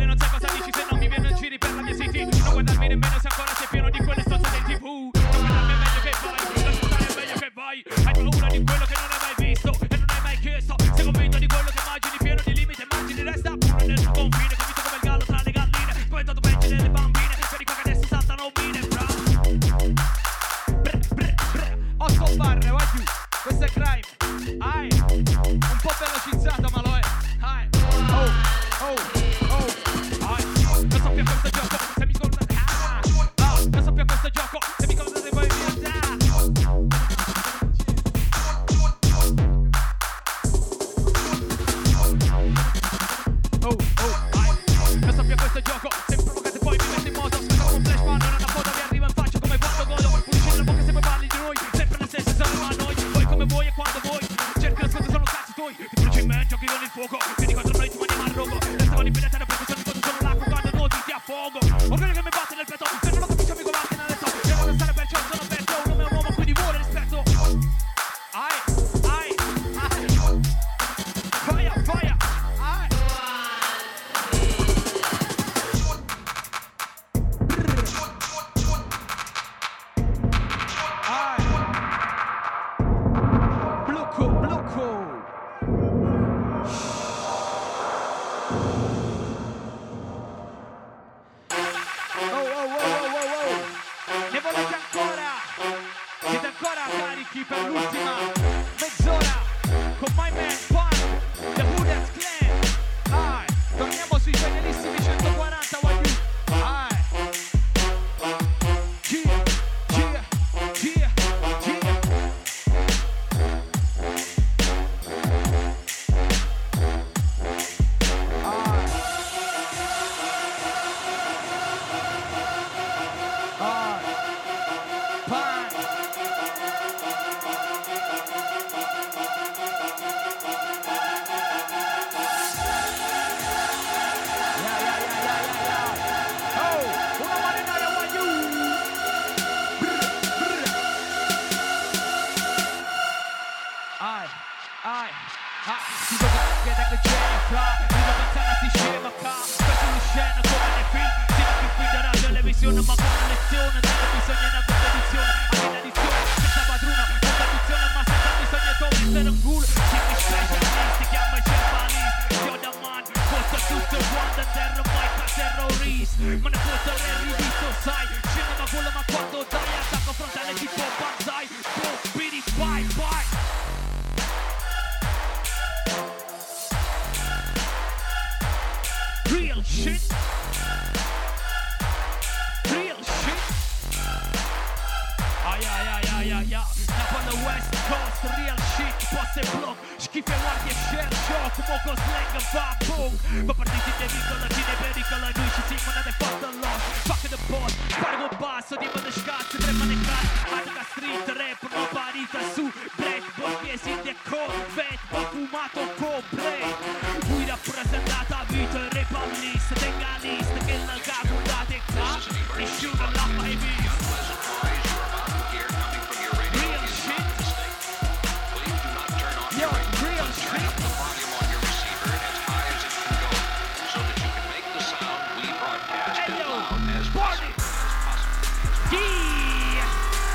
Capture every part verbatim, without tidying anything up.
parli non sai cosa dici, se non mi viene in giri per la mia city. Non guardarmi nemmeno se ancora sei pieno di quelle stozze del tivù. Non guardarmi è meglio che vai, lascia stare è meglio che vai. Hai paura di quello che non hai mai visto e non hai mai chiesto. Sei convinto di quello che immagini, pieno di limiti, immagini resta pure nel tuo confine. Convinto come il gallo tra le galline, spaventato peggio delle bambine. Per qua che adesso saltano mine, bra. Bre, bre, bre. Otto barre, vai giù. Questo è crime. Ai. Un po' velocizzato ma lo è. Ai. Oh, oh, oh. Ai. Non so più a questo gioco, se mi scordate. Ah, ah. Non so più a questo gioco, se mi scordate voi mi dà. Oh, oh, ai. Non so più a questo gioco, se mi provocate poi mi metto in moto. Aspetta con un flash man, non una foto mi arriva in faccia come quando godo. Pulisci la bocca se poi parli di noi, sempre le stesse sono a noi. Voi come vuoi e quando vuoi, cerchi le scuse sono cazzi tuoi. Ti bruci in mente, giochi con il fuoco, vieni contro noi ti mani a rogo. Le tue mani pilate da perché sono in sono l'acqua quando nuoti ti affogo. Orgoglio che mi batte nel petto, se non lo capisco mi comandi nel letto. Devo restare perciò sono aperto, un nome è un uomo quindi vuole rispetto. Ai, ai, ai. Fire, fire, ai. Ai. Blocco, blocco. Oh, oh, oh, oh, oh, oh. Ne volete ancora? Siete ancora carichi per l'ultima mezz'ora con My Man Pan, The Hooders Clan. Ai, torniamo sui fedelissimi centoquaranta, voglio. Ai. Gia, gia, gia, gia. Ai. Ai. Pan. Yeah, yeah, yeah, yeah, yeah, yeah. Oh, una marinaia voglio. Brr, brr. Ai, ai, ah, si gioca che tengo genio fra. Vivo pensare a si scema qua. Spesso in scena come nei film. Si va più qui da televisione, ma con una lezione. Non c'è bisogno di una competizione. Anche in edizione, senza padrona, con traduzione, ma senza bisogno di mettere un culo. Si mi specialisti, chiama i cefalisti. Io da man, foto tutto quanto terra, mai per terroristi. Ma ne foto è rivisto, sai. Cinema quello, ma quando dai attacco frontale tipo banzai. Boom, bidi, bye, bye. Real shit. Real shit. Ai ai ai ai ai ai. Up on the west coast, real shit. Posse block, schifo e guardie e share shock. Moco slang e va boom. Ma partiti di pericolo, ci ne pericolo. Noi ci siamo nate fatto lost. Fuck the boss, sparo basso, dimmi di scazzo. Trema nei cazzi, Attica street rap. Non parita su, black, borghesi in the convent. Va fumato completo. Qui rappresentata vita e repallista. Tenga lista che la cagulate qua. Nessuno l'ha mai vista. Real shit. Yo, real shit. Hey yo, party. Yeah.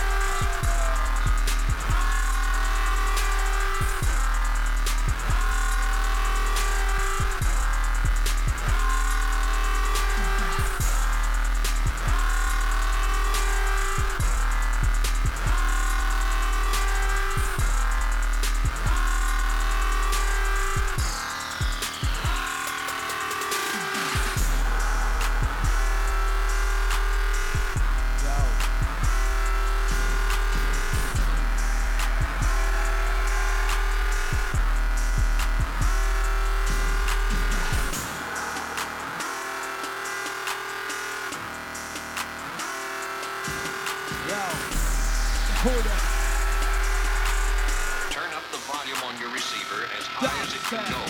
Turn up the volume on your receiver as high as it can go.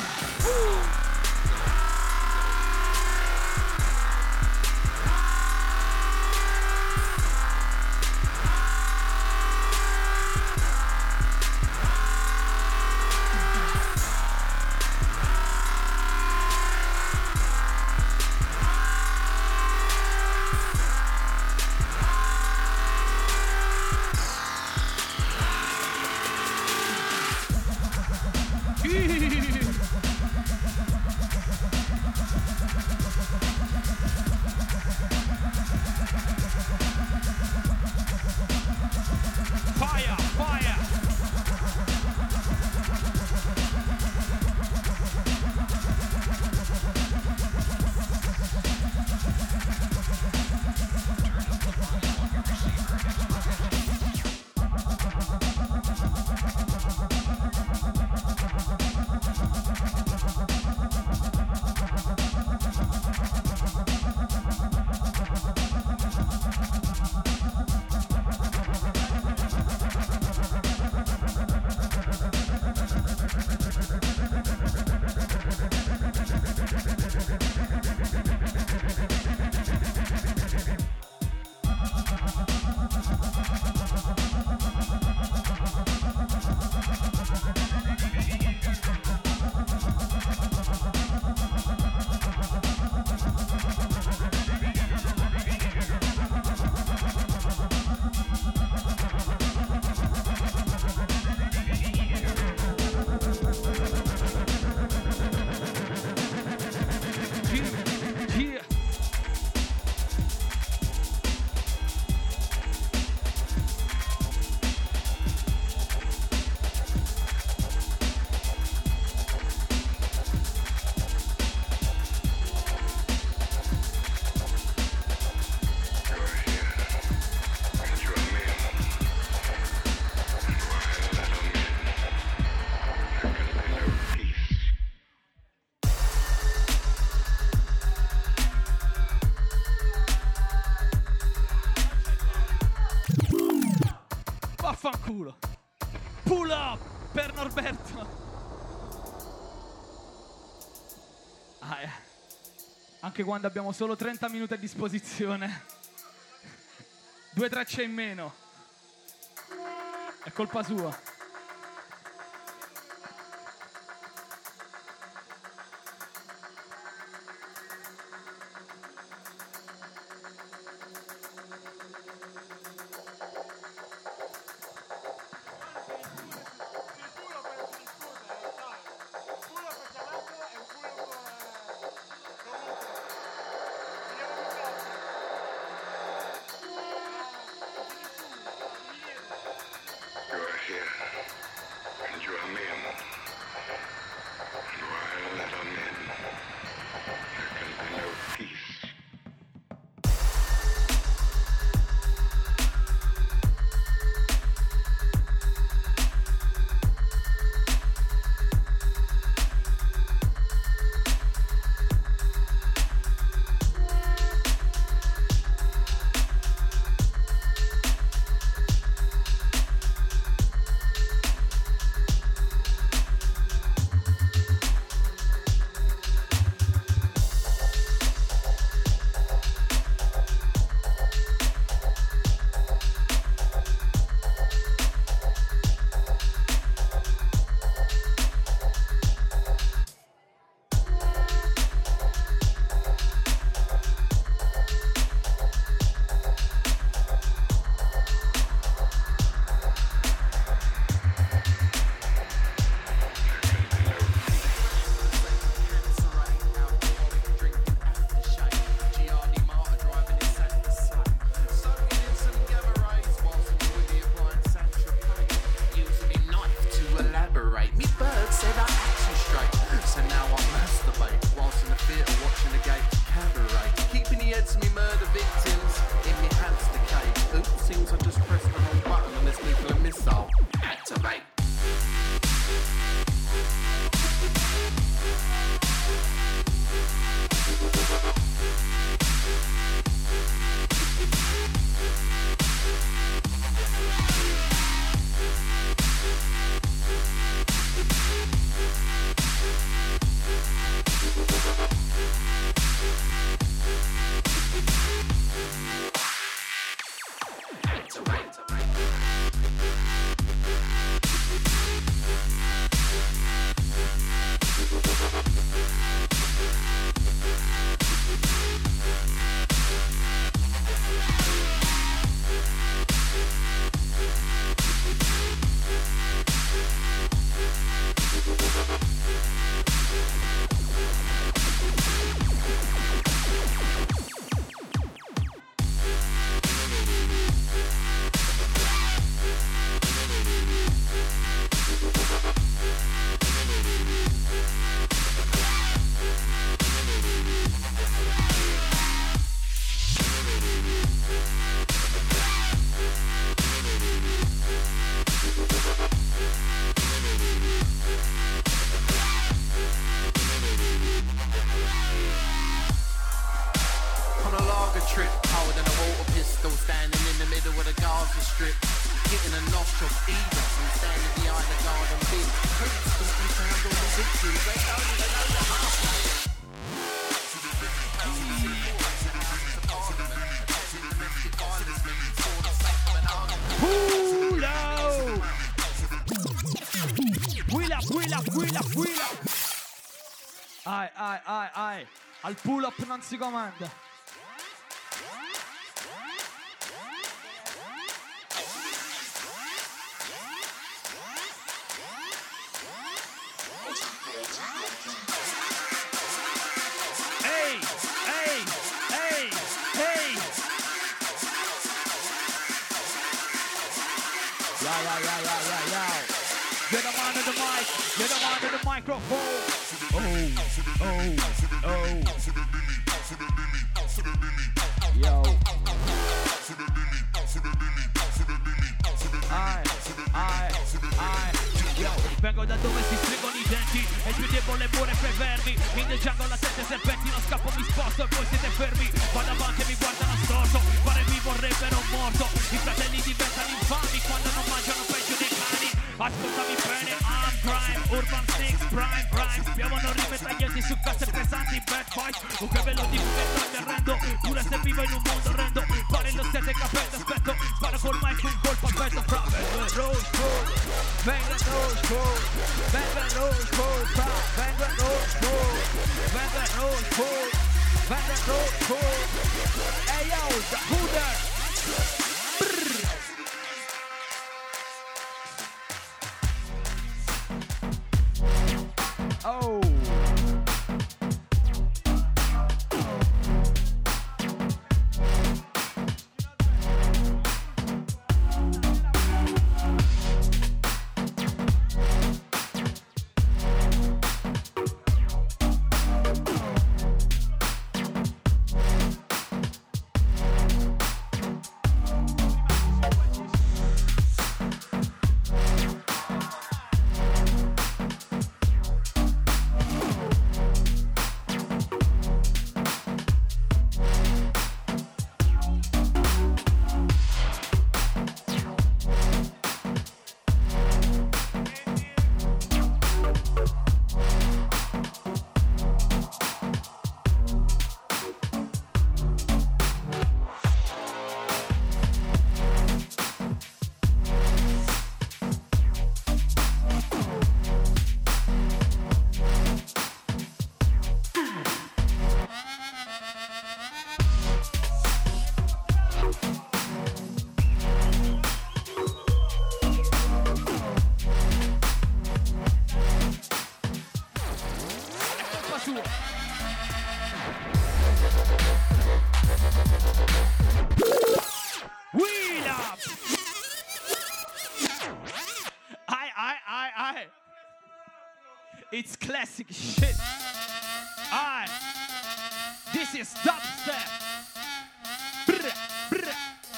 culo. Pull up per Norberto. Ah, eh. Anche quando abbiamo solo trenta minuti a disposizione. Due tracce in meno. È colpa sua. Ai, ai, ai, ai. Al pull up non si comanda. Ehi, ehi, ehi, ehi. Yeah, yeah, yeah, yeah, yeah, yeah. Get them under the mic, get them under the microphone. Oh, oh, oh. Yo. Ai, ai, ai. Yo. Vengo da dove si stringono i denti e il più debole muore per vermi. In the jungle a sette serpenti, non scappo, mi sposto e voi siete fermi. Vado avanti e mi guardano storto, pare mi vorrebbero morto. I fratelli diventano infami quando non mangiano pesce. Ascoltami bene, I'm Prime, Urban Six, Prime, Prime. Spiavano rime taglienti su casse pesanti, bad fight. O che ve lo dico che sto terrendo, pure se vivo in un mondo orrendo. Pare lo siete capendo, aspetto, sparo col mic un colpo al petto. Fra, vengo in Rose Bowl, vengo in Rose Bowl, vengo in Rose Bowl, fra, vengo in Rose Bowl, vengo in Rose Bowl, vengo in Rose Bowl. Hey yo, the Hooter. Oh. It's classic shit. I. This is dubstep. Brr, brr.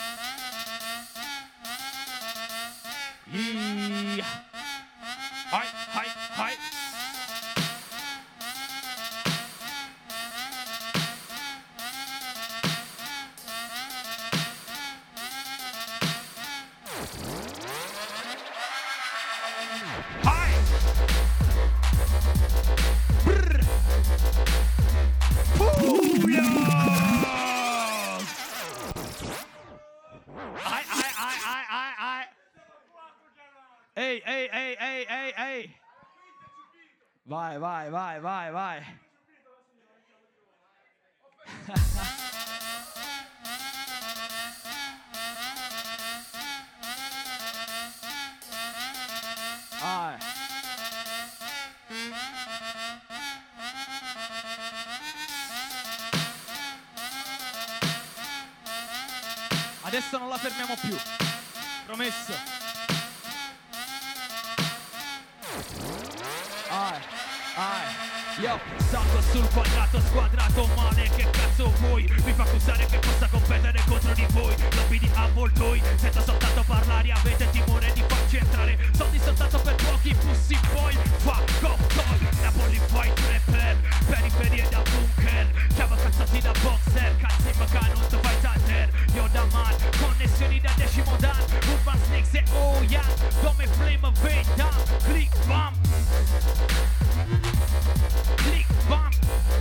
Yeah. Hi, hi, hi. Ehi, ehi, ehi, ehi, ehi, ehi. Vai, vai, vai, vai, vai. Vai. Adesso non la fermiamo più. Promesso. Ai, ai, io salgo sul quadrato squadrato male, che cazzo vuoi? Mi fa accusare che possa competere contro di voi. Lobby di avvoltoi, sento soltanto parlare, avete timore di farci entrare. Soldi soltanto per pochi, pussy boy, fuck off toy. Napoli fight rapper, periferie da bunker. Chiamo cazzati da boxer, cazzi in bocca non tu fai tatter. Io da man, connessioni da decimo dan. Urban Snakes e oh yeah, come flame vein down, click bam. Click bump.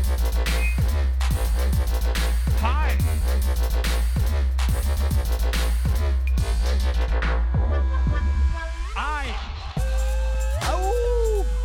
Hi. I. Oh.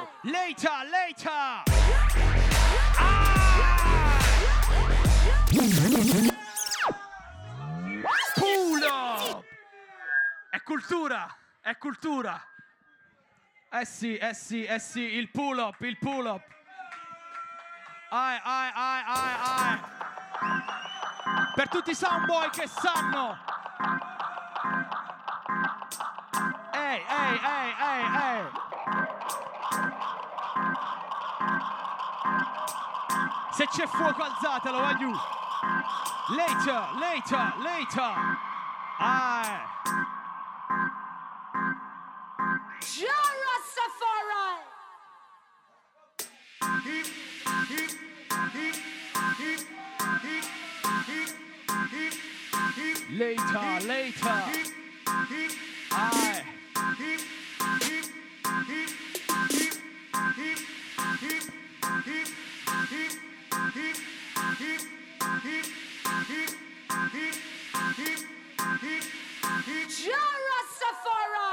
Later, later. Pull up. È cultura, è cultura. Eh sì, eh sì, eh sì, il pull up, il pull up. Ai, ai, ai, ai, ai. Per tutti i soundboy che sanno. Ehi, ehi, ehi, ehi, ehi. Se c'è fuoco alzatelo, voglio. Later, later, later. Ai. Jah Rastafari. Later, later. Aye. Jah Rastafari.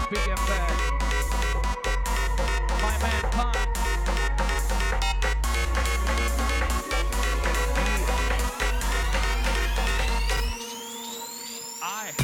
Big and bad. My man Pan. I.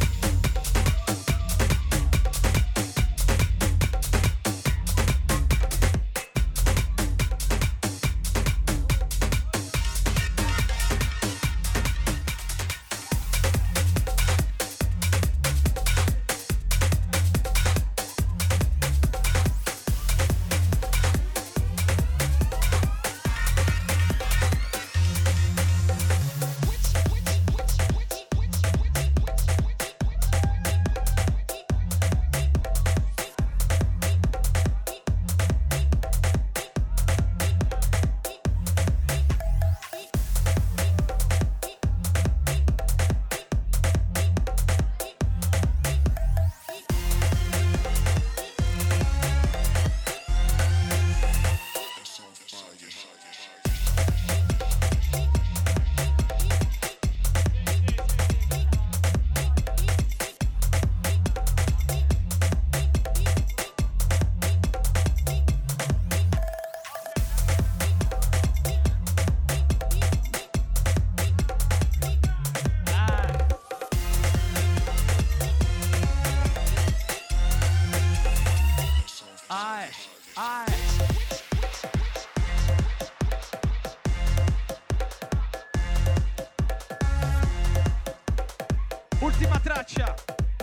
Ultima traccia.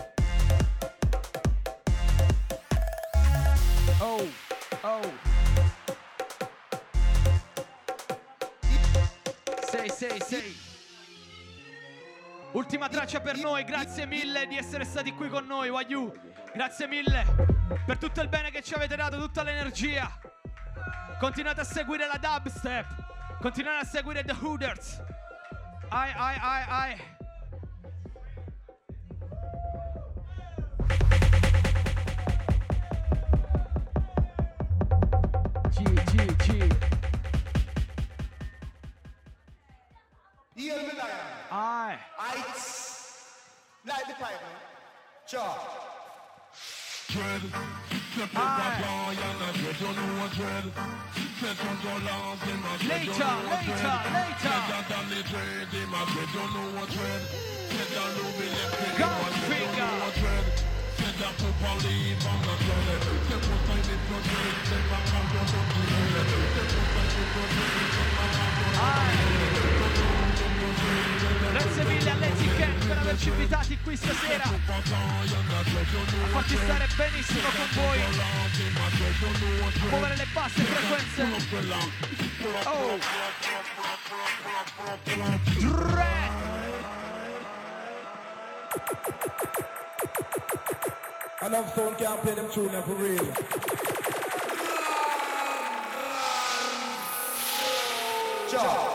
Oh, oh. Sei, sei, sei. Ultima traccia per noi, grazie mille di essere stati qui con noi, Wagyu. Grazie mille per tutto il bene che ci avete dato, tutta l'energia. Continuate a seguire la dubstep, continuate a seguire The Hooders. Ai, ai, ai, ai. G, G, G. Hear me, lion. Aye. Ice. Like the pipe, man. Sure. Dread, step up a boy and a dread, you know what dread. Set on the laws in my dread, you Later, know what later, dread. later. Better than the dread in my dread, you know what dread. Set down Louis left in Gun my dread, you finger. know what dread. Set down Papa leave on the dread. Step outside the front dread, step back out your front dread. Step outside the front dread, step back out your front dread. Grazie mille all'Etiquette per averci invitati qui stasera a farci stare benissimo con voi, a muovere le basse frequenze. Oh, tre. Enough sound can't play them tune now for real. Sure.